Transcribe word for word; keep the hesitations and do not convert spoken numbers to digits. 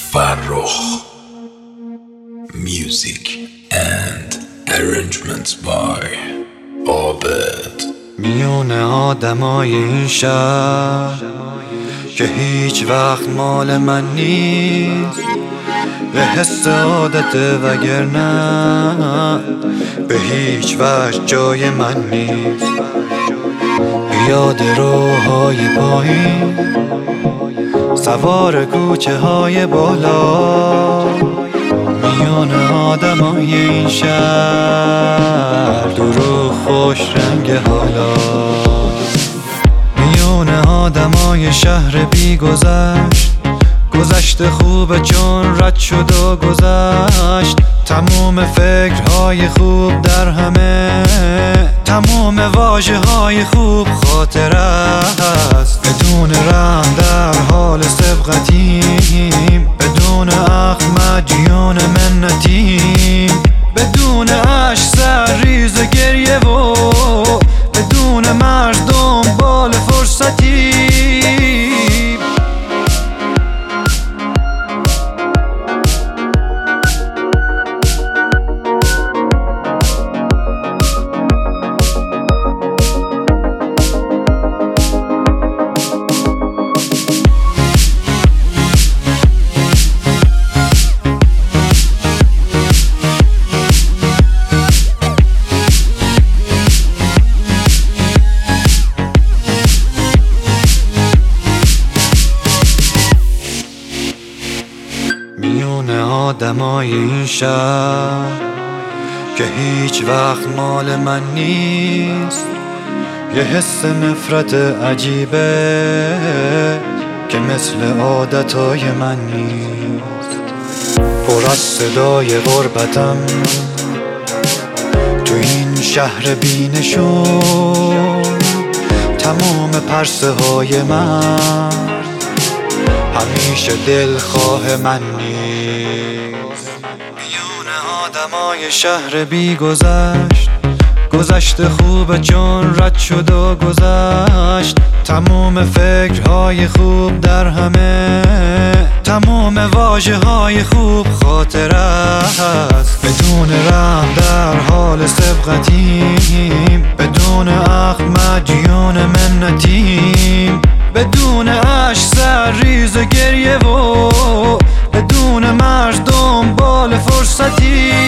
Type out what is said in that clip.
Farrokh. Music and arrangements by Abed. میون آدمای این شهر که هیچ وقت مال من نیست، به حس عادته وگرنه به هیچ وجه جای من نیست. بیاد روهای پایین، سوار کوچه های بالا، میون آدمای این شهر دروغ خوش رنگ حالا. میون آدمای شهر بی گذشت، گذشته خوبه چون رد شد و گذشت. تموم فکرهای خوب در همه، تموم واژه های خوب خاطر است. بدون رحم در حال سبقتیم، بدون اخم مدیون منتیم، بدون عشق سر ریز گریه و بدون مرز دنبال فرصتیم. میون آدمای این شهر که هیچ وقت مال من نیست، یه حس نفرت عجیبه که مثل عادتای من نیست. پر از صدای غربتم تو این شهر بینشون، تمام پرسه های من همیشه دلخواه من نیست. میون آدمای شهر بی گذشت، گذشته خوبه چون رد شد و گذشت. تموم فکرهای خوب در همه، تموم واژه های خوب خاطر است. بدون رحم در حال سبقتیم، بدون اخم مدیون منتیم، بدون عشق سر ریز گریه و بدون مرز دنبال فرصتی.